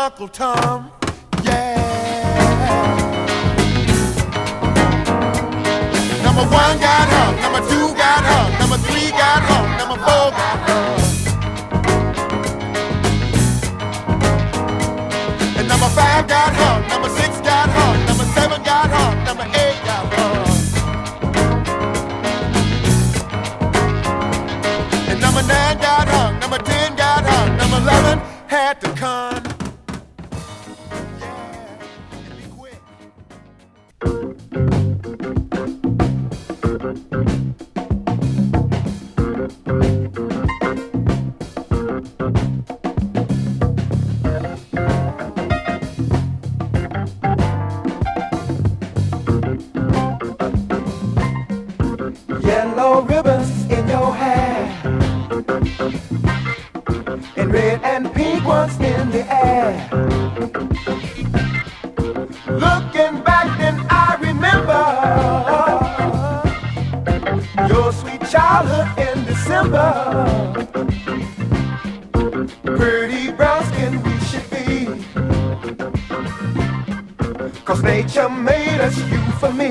Uncle Tom. Yeah. Number one got hung, number two got hung, number three got hung, number four got hung. And number five got hung, number six got hung, number seven got hung, number eight got hung. And number 9 got hung, number 10 got hung, number 11 had to come. Yellow ribbons in your hair and red and pink ones in the air. Looking back then I remember your sweet childhood in December. Pretty brown skin we should be, 'cause nature made us you for me.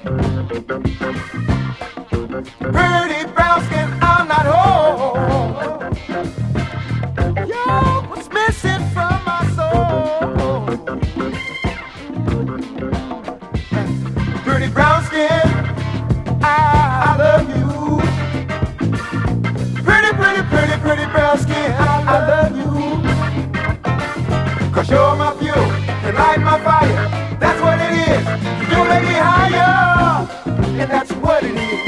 Pretty brown skin, I'm not whole. Yo, what's missing from my soul? Pretty brown skin, I love you. Pretty, pretty, pretty, pretty brown skin, I love you. 'Cause you're my fuel and light my fire. That's what it is. You make me higher, and that's what it is.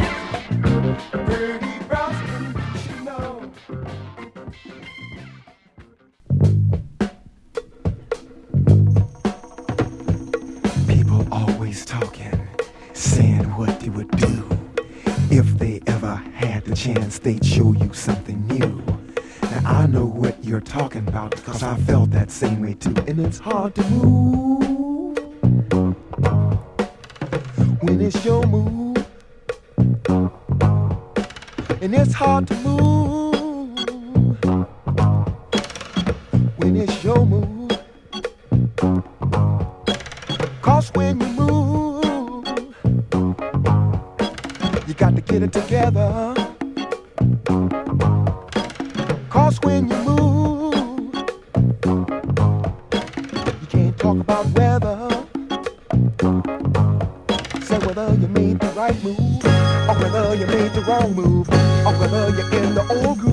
People always talking, saying what they would do. If they ever had the chance, they'd show you something new. Now I know what you're talking about, 'cause I felt that same way too. And it's hard to move when it's your move. And it's hard to move when it's your move. 'Cause when you move, you got to get it together. 'Cause when you move, you can't talk about weather. Say whether you made the right move or whether you made the wrong move, or whether you're in the old groove.